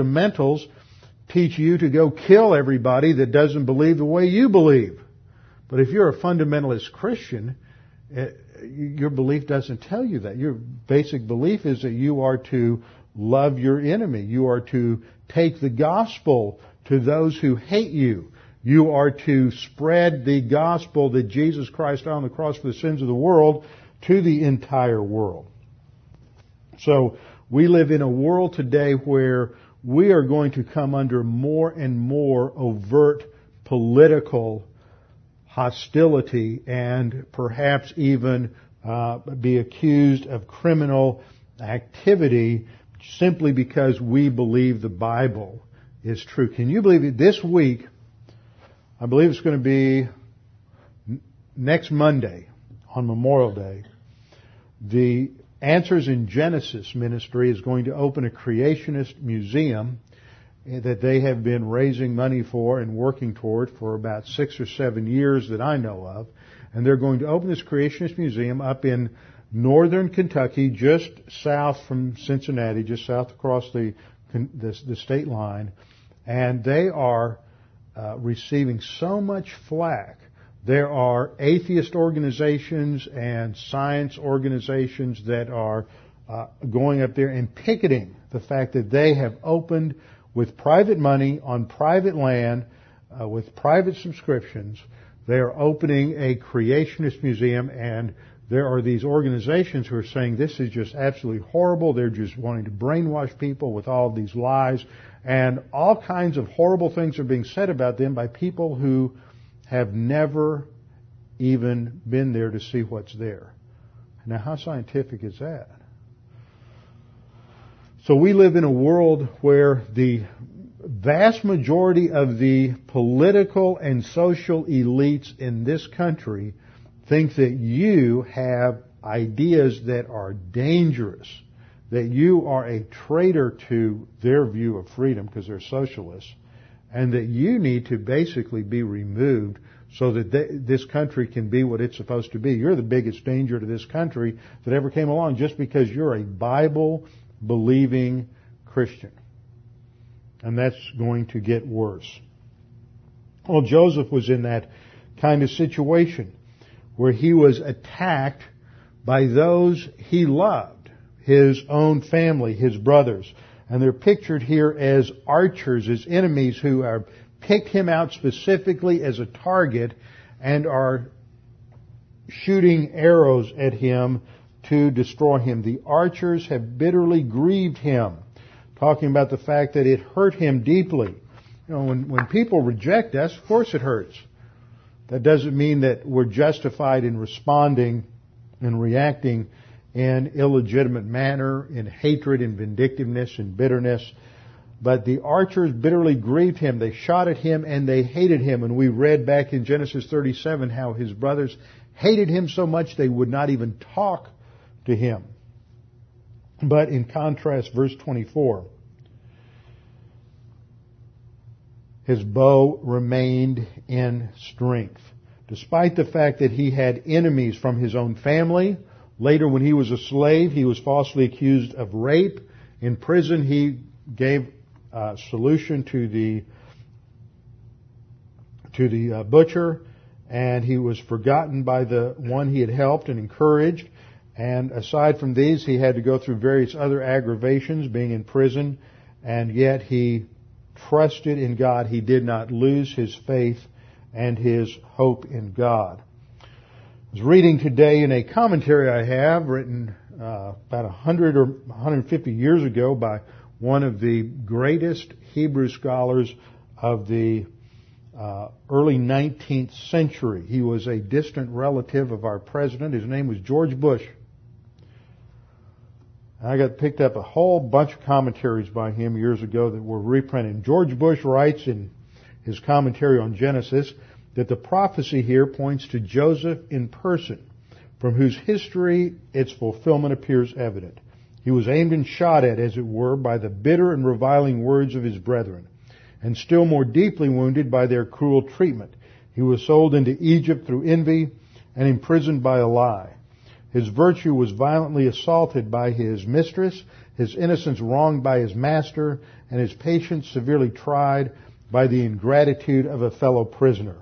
fundamentals teach you to go kill everybody that doesn't believe the way you believe. But if you're a fundamentalist Christian, your belief doesn't tell you that. Your basic belief is that you are to love your enemy. You are to take the gospel to those who hate you. You are to spread the gospel that Jesus Christ died on the cross for the sins of the world to the entire world. So we live in a world today where we are going to come under more and more overt political hostility and perhaps even uh, be accused of criminal activity simply because we believe the Bible is true. Can you believe it? This week, I believe it's going to be next Monday on Memorial Day, the Answers in Genesis ministry is going to open a creationist museum that they have been raising money for and working toward for about six or seven years that I know of. And they're going to open this creationist museum up in northern Kentucky, just south from Cincinnati, just south across the the, the state line. And they are uh, receiving so much flack. There are atheist organizations and science organizations that are uh, going up there and picketing the fact that they have opened with private money on private land uh, with private subscriptions. They are opening a creationist museum, and there are these organizations who are saying this is just absolutely horrible. They're just wanting to brainwash people with all of these lies, and all kinds of horrible things are being said about them by people who have never even been there to see what's there. Now, how scientific is that? So we live in a world where the vast majority of the political and social elites in this country think that you have ideas that are dangerous, that you are a traitor to their view of freedom because they're socialists, and that you need to basically be removed so that they, this country can be what it's supposed to be. You're the biggest danger to this country that ever came along just because you're a Bible-believing Christian. And that's going to get worse. Well, Joseph was in that kind of situation where he was attacked by those he loved, his own family, his brothers. And they're pictured here as archers, as enemies who are picked him out specifically as a target and are shooting arrows at him to destroy him. The archers have bitterly grieved him, talking about the fact that it hurt him deeply. You know, when, when people reject us, of course it hurts. That doesn't mean that we're justified in responding and reacting in illegitimate manner, in hatred and vindictiveness and bitterness. But the archers bitterly grieved him. They shot at him and they hated him. And we read back in Genesis thirty-seven how his brothers hated him so much they would not even talk to him. But in contrast, verse twenty-four, his bow remained in strength. Despite the fact that he had enemies from his own family. Later, when he was a slave, he was falsely accused of rape. In prison, he gave a solution to the to the uh, butcher, and he was forgotten by the one he had helped and encouraged. And aside from these, he had to go through various other aggravations, being in prison, and yet he trusted in God. He did not lose his faith and his hope in God. I was reading today in a commentary I have written uh, about one hundred or one hundred fifty years ago by one of the greatest Hebrew scholars of the uh, early nineteenth century. He was a distant relative of our president. His name was George Bush. I got picked up a whole bunch of commentaries by him years ago that were reprinted. George Bush writes in his commentary on Genesis that the prophecy here points to Joseph in person, from whose history its fulfillment appears evident. He was aimed and shot at, as it were, by the bitter and reviling words of his brethren, and still more deeply wounded by their cruel treatment. He was sold into Egypt through envy and imprisoned by a lie. His virtue was violently assaulted by his mistress, his innocence wronged by his master, and his patience severely tried by the ingratitude of a fellow prisoner.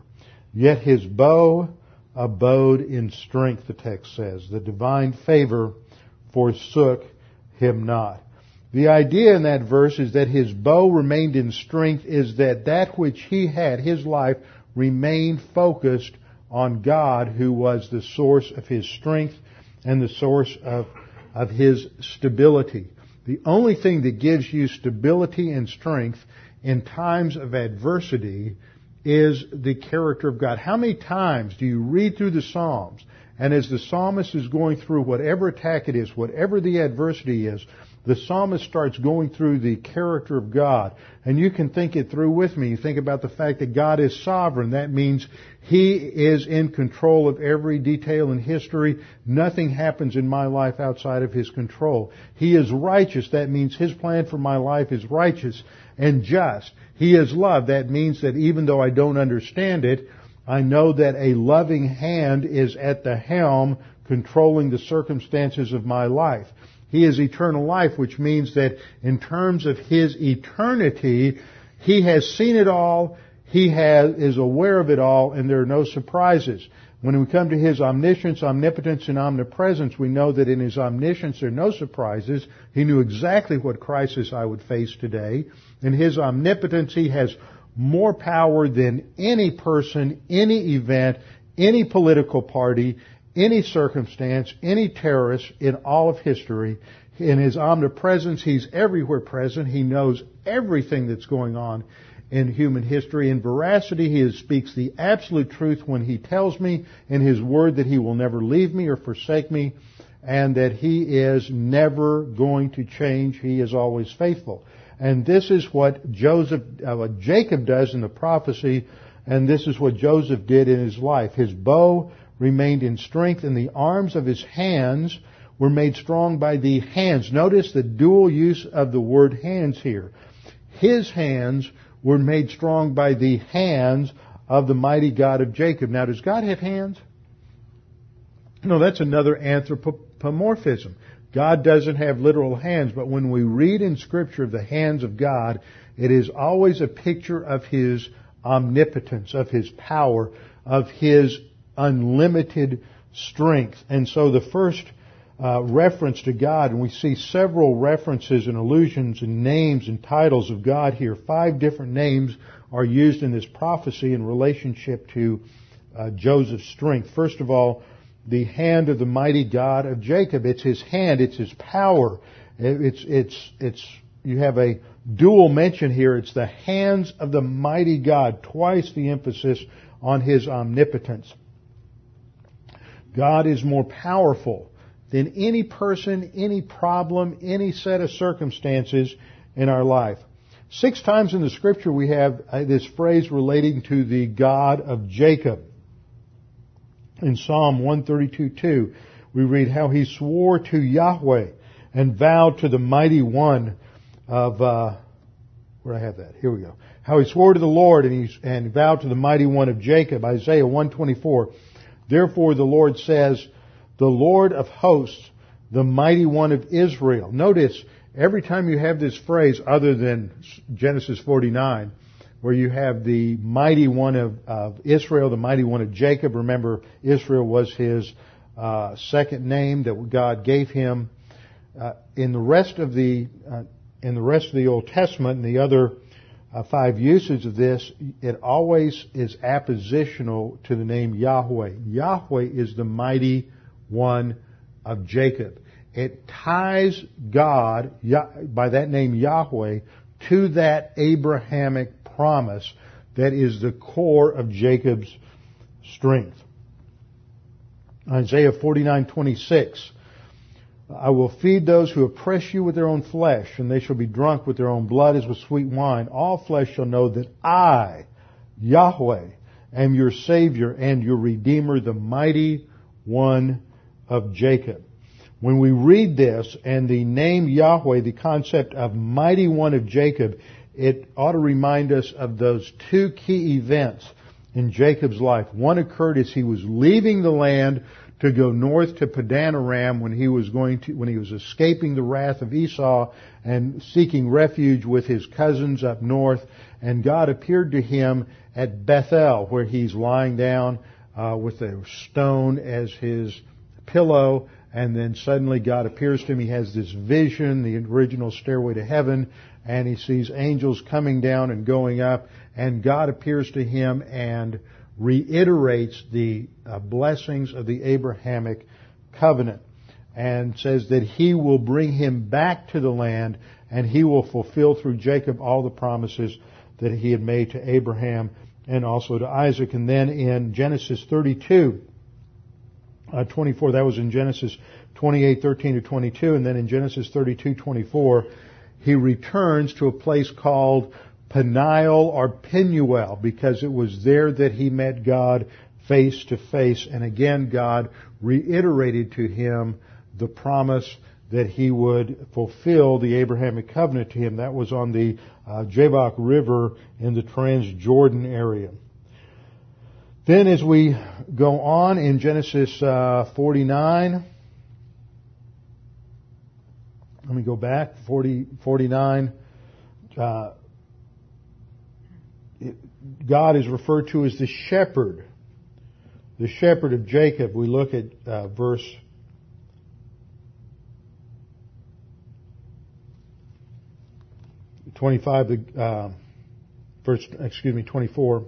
Yet his bow abode in strength, the text says. The divine favor forsook him not. The idea in that verse is that his bow remained in strength, is that that which he had, his life, remained focused on God, who was the source of his strength and the source of, of his stability. The only thing that gives you stability and strength in times of adversity is the character of God. How many times do you read through the Psalms, and as the psalmist is going through whatever attack it is, whatever the adversity is, the psalmist starts going through the character of God. And you can think it through with me. You think about the fact that God is sovereign. That means He is in control of every detail in history. Nothing happens in my life outside of His control. He is righteous. That means His plan for my life is righteous and just. He is love. That means that even though I don't understand it, I know that a loving hand is at the helm controlling the circumstances of my life. He is eternal life, which means that in terms of His eternity, He has seen it all, He has, is aware of it all, and there are no surprises. When we come to His omniscience, omnipotence, and omnipresence, we know that in His omniscience there are no surprises. He knew exactly what crisis I would face today. In His omnipotence, He has more power than any person, any event, any political party, any circumstance, any terrorist in all of history. In His omnipresence, He's everywhere present. He knows everything that's going on in human history. In veracity, He speaks the absolute truth when He tells me in His Word that He will never leave me or forsake me, and that He is never going to change. He is always faithful. And this is what Joseph, uh, what Jacob does in the prophecy, and this is what Joseph did in his life. His bow remained in strength, and the arms of his hands were made strong by the hands. Notice the dual use of the word hands here. His hands were made strong by the hands of the mighty God of Jacob. Now, does God have hands? No, that's another anthropomorphism. God doesn't have literal hands, but when we read in Scripture of the hands of God, it is always a picture of His omnipotence, of His power, of His unlimited strength. And so the first uh, reference to God, and we see several references and allusions and names and titles of God here. Five different names are used in this prophecy in relationship to uh, Joseph's strength. First of all, the hand of the mighty God of Jacob. It's His hand. It's His power. It's, it's, it's, you have a dual mention here. It's the hands of the mighty God. Twice the emphasis on His omnipotence. God is more powerful than any person, any problem, any set of circumstances in our life. Six times in the Scripture we have this phrase relating to the God of Jacob. In Psalm one thirty-two two, we read how he swore to Yahweh and vowed to the mighty one of, uh, where I have that? Here we go. How he swore to the Lord and he and vowed to the mighty one of Jacob. Isaiah one twenty-four. Therefore the Lord says, the Lord of hosts, the mighty one of Israel. Notice, every time you have this phrase, other than Genesis forty-nine, where you have the mighty one of, of Israel, the mighty one of Jacob. Remember, Israel was his uh, second name that God gave him. Uh, in the rest of the uh, in the rest of the Old Testament and the other uh, five uses of this, it always is appositional to the name Yahweh. Yahweh is the mighty one of Jacob. It ties God by that name Yahweh to that Abrahamic promise that is the core of Jacob's strength. Isaiah forty-nine twenty-six. I will feed those who oppress you with their own flesh, and they shall be drunk with their own blood as with sweet wine. All flesh shall know that I, Yahweh, am your Savior and your Redeemer, the mighty one of Jacob. When we read this and the name Yahweh, the concept of mighty one of Jacob, it ought to remind us of those two key events in Jacob's life. One occurred as he was leaving the land to go north to Padan Aram when he was going to, when he was escaping the wrath of Esau and seeking refuge with his cousins up north. And God appeared to him at Bethel, where he's lying down uh, with a stone as his pillow. And then suddenly God appears to him. He has this vision, the original stairway to heaven, and he sees angels coming down and going up. And God appears to him and reiterates the uh, blessings of the Abrahamic covenant and says that he will bring him back to the land and he will fulfill through Jacob all the promises that he had made to Abraham and also to Isaac. And then in Genesis thirty-two, uh, twenty-four, that was in Genesis twenty-eight, thirteen to twenty-two, and then in Genesis thirty-two, twenty-four, he returns to a place called Peniel or Penuel, because it was there that he met God face to face. And again, God reiterated to him the promise that he would fulfill the Abrahamic covenant to him. That was on the uh, Jabbok River in the Transjordan area. Then as we go on in Genesis uh, forty-nine, let me go back, forty, forty-nine, uh, God is referred to as the shepherd, the shepherd of Jacob. We look at uh, verse twenty-five, the uh, verse, excuse me, twenty-four.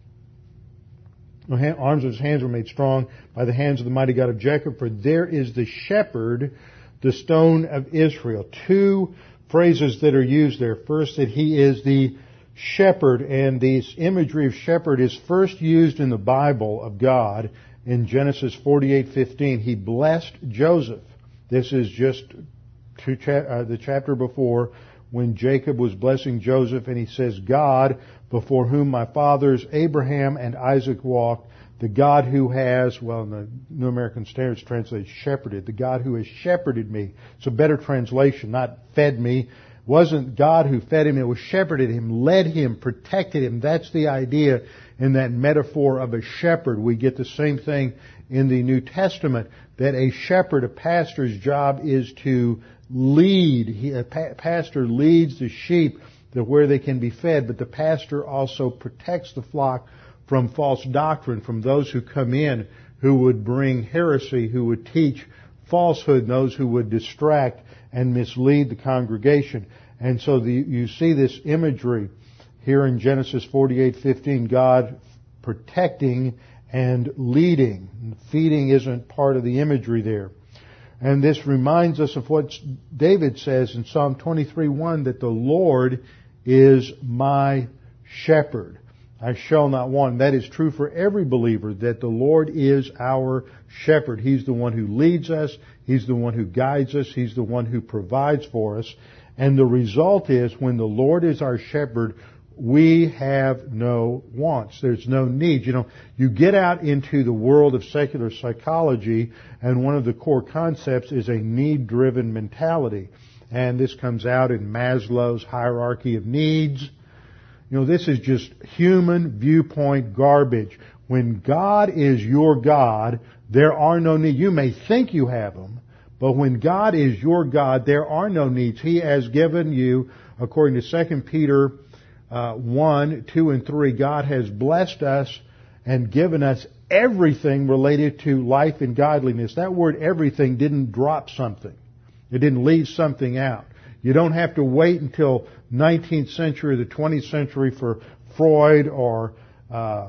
The arms of his hands were made strong by the hands of the mighty God of Jacob, for there is the shepherd, the stone of Israel. Two phrases that are used there. First, that he is the shepherd, and this imagery of shepherd is first used in the Bible of God in Genesis forty-eight fifteen. He blessed Joseph. This is just two cha- uh, the chapter before when Jacob was blessing Joseph, and he says, God, before whom my fathers Abraham and Isaac walked, the God who has, well, in the New American Standard translates shepherded, the God who has shepherded me. It's a better translation, not fed me. Wasn't God who fed him, it was shepherded him, led him, protected him. That's the idea in that metaphor of a shepherd. We get the same thing in the New Testament, that a shepherd, a pastor's job is to lead. He, a pa- pastor leads the sheep to where they can be fed, but the pastor also protects the flock from false doctrine, from those who come in who would bring heresy, who would teach falsehood, and those who would distract and mislead the congregation. And so the, you see this imagery here in Genesis forty-eight fifteen, God protecting and leading. Feeding isn't part of the imagery there. And this reminds us of what David says in Psalm twenty-three one, that the Lord is my shepherd. I shall not want. And that is true for every believer, that the Lord is our shepherd. He's the one who leads us. He's the one who guides us. He's the one who provides for us. And the result is, when the Lord is our shepherd, we have no wants. There's no need. You know, you get out into the world of secular psychology, and one of the core concepts is a need-driven mentality. And this comes out in Maslow's hierarchy of needs. You know, this is just human viewpoint garbage. When God is your God, there are no needs. You may think you have them, but when God is your God, there are no needs. He has given you, according to Second Peter uh, one, two, and three, God has blessed us and given us everything related to life and godliness. That word everything didn't drop something. It didn't leave something out. You don't have to wait until nineteenth century or the twentieth century for Freud or uh,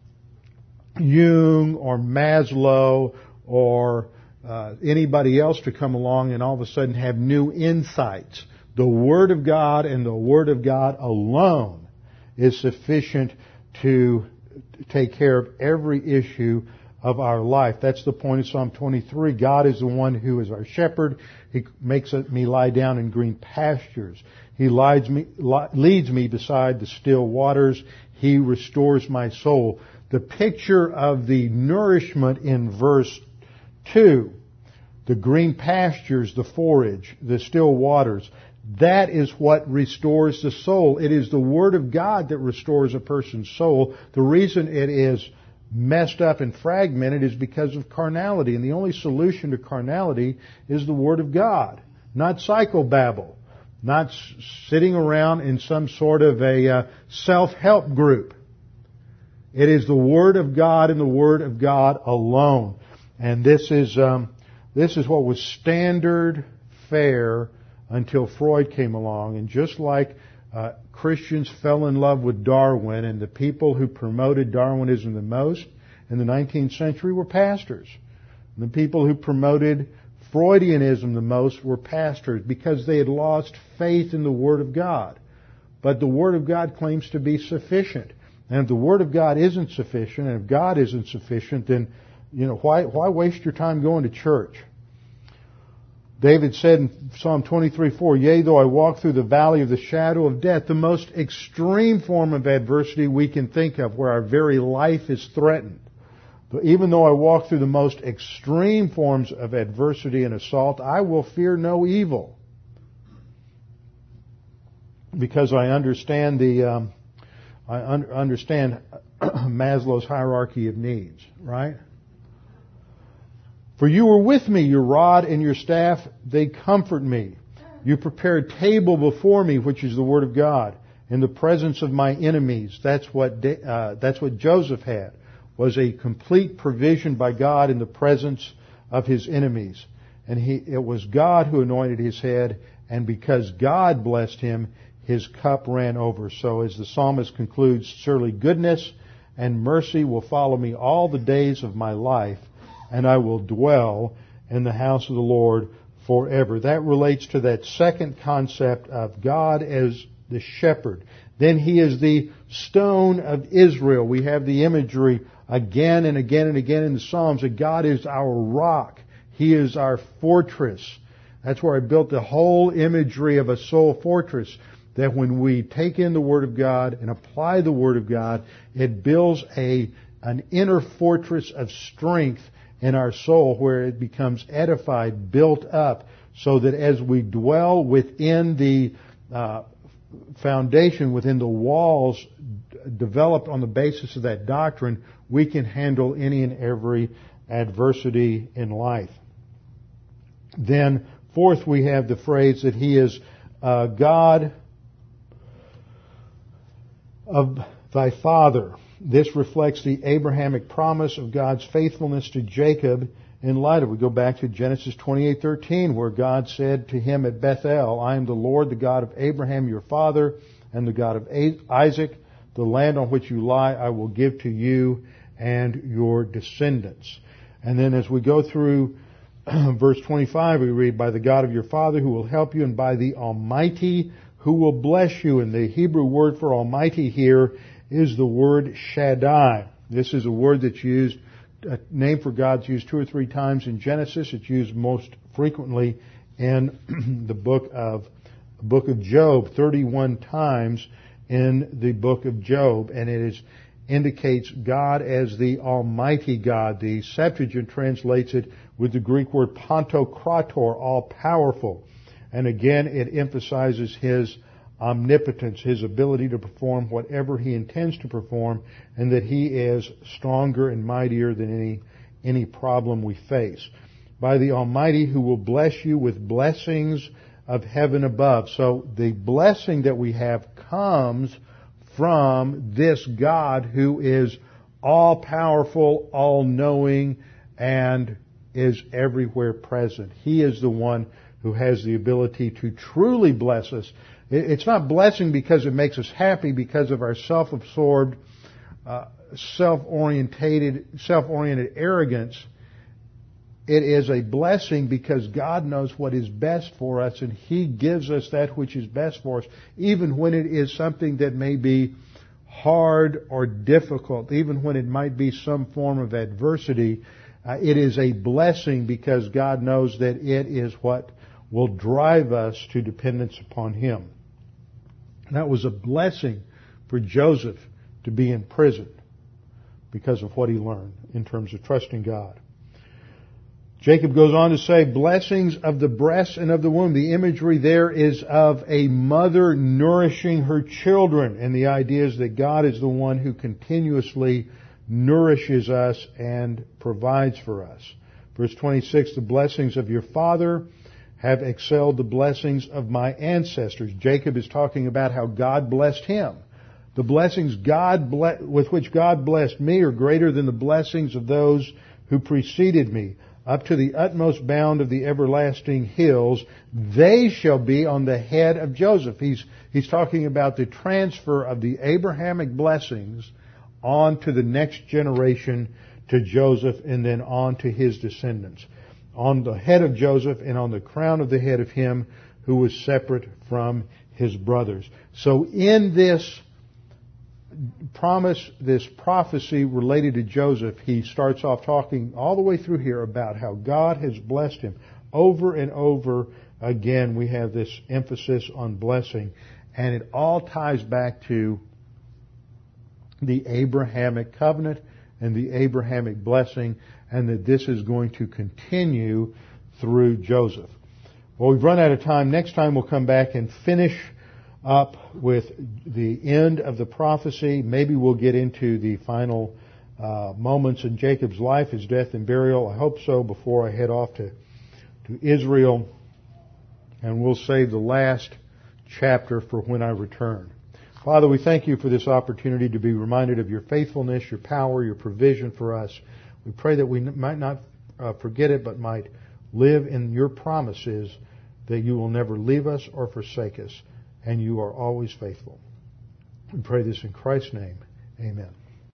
Jung or Maslow or uh, anybody else to come along and all of a sudden have new insights. The Word of God and the Word of God alone is sufficient to take care of every issue of our life. That's the point of Psalm twenty-three. God is the one who is our shepherd. He makes me lie down in green pastures. He leads me, leads me beside the still waters. He restores my soul. The picture of the nourishment in verse two, the green pastures, the forage, the still waters, That is what restores the soul. It is the Word of God that restores a person's soul. The reason it is messed up and fragmented is because of carnality. And the only solution to carnality is the Word of God, not psychobabble, not s- sitting around in some sort of a uh, self-help group. It is the Word of God and the Word of God alone. And this is um, this is what was standard fare until Freud came along. And just like uh, Christians fell in love with Darwin, and the people who promoted Darwinism the most in the nineteenth century were pastors. And the people who promoted Freudianism the most were pastors, because they had lost faith in the Word of God. But the Word of God claims to be sufficient. And if the Word of God isn't sufficient, and if God isn't sufficient, then, you know, why, why waste your time going to church? David said in Psalm twenty-three four, "Yea, though I walk through the valley of the shadow of death," the most extreme form of adversity we can think of, where our very life is threatened. But even though I walk through the most extreme forms of adversity and assault, I will fear no evil, because I understand the um, I un- understand Maslow's hierarchy of needs, right? "For you were with me, your rod and your staff, they comfort me. You prepare a table before me," which is the Word of God, "in the presence of my enemies." That's what uh, that's what Joseph had, was a complete provision by God in the presence of his enemies. And he, it was God who anointed his head, and because God blessed him, his cup ran over. So as the psalmist concludes, "Surely goodness and mercy will follow me all the days of my life, and I will dwell in the house of the Lord forever." That relates to that second concept of God as the shepherd. Then he is the stone of Israel. We have the imagery again and again and again in the Psalms that God is our rock. He is our fortress. That's where I built the whole imagery of a soul fortress, that when we take in the Word of God and apply the Word of God, it builds a an inner fortress of strength in our soul, where it becomes edified, built up, so that as we dwell within the uh, foundation, within the walls d- developed on the basis of that doctrine, we can handle any and every adversity in life. Then, fourth, we have the phrase that He is uh, God of thy father. This reflects the Abrahamic promise of God's faithfulness to Jacob in light of, we go back to Genesis twenty-eight thirteen, where God said to him at Bethel, "I am the Lord, the God of Abraham your father, and the God of Isaac. The land on which you lie I will give to you and your descendants." And then as we go through verse twenty-five, we read, "By the God of your father who will help you, and by the Almighty who will bless you." And the Hebrew word for Almighty here is the word Shaddai. This is a word that's used, a name for God's used two or three times in Genesis. It's used most frequently in the book of the book of Job, thirty-one times in the book of Job, and it is indicates God as the Almighty God. The Septuagint translates it with the Greek word Pantokrator, all powerful. And again, it emphasizes His omnipotence, His ability to perform whatever He intends to perform, and that He is stronger and mightier than any, any problem we face. By the Almighty who will bless you with blessings of heaven above. So the blessing that we have comes from this God who is all-powerful, all-knowing, and is everywhere present. He is the one who has the ability to truly bless us. It's not blessing because it makes us happy because of our self-absorbed, uh, self-orientated, self-oriented arrogance. It is a blessing because God knows what is best for us, and He gives us that which is best for us, even when it is something that may be hard or difficult, even when it might be some form of adversity. Uh, it is a blessing because God knows that it is what will drive us to dependence upon Him. And that was a blessing for Joseph to be in prison because of what he learned in terms of trusting God. Jacob goes on to say, blessings of the breast and of the womb. The imagery there is of a mother nourishing her children. And the idea is that God is the one who continuously nourishes us and provides for us. Verse twenty-six, the blessings of your father have excelled the blessings of my ancestors. Jacob is talking about how God blessed him. The blessings God ble- with which God blessed me are greater than the blessings of those who preceded me. Up to the utmost bound of the everlasting hills, they shall be on the head of Joseph. He's, he's talking about the transfer of the Abrahamic blessings on to the next generation, to Joseph, and then on to his descendants. On the head of Joseph and on the crown of the head of him who was separate from his brothers. So in this promise, this prophecy related to Joseph, he starts off talking all the way through here about how God has blessed him. Over and over again, we have this emphasis on blessing, and it all ties back to the Abrahamic covenant and the Abrahamic blessing, and that this is going to continue through Joseph. Well, we've run out of time. Next time we'll come back and finish up with the end of the prophecy. Maybe we'll get into the final uh, moments in Jacob's life, his death and burial. I hope so, before I head off to, to Israel. And we'll save the last chapter for when I return. Father, we thank you for this opportunity to be reminded of your faithfulness, your power, your provision for us. We pray that we might not uh, forget it, but might live in your promises that you will never leave us or forsake us, and you are always faithful. We pray this in Christ's name. Amen.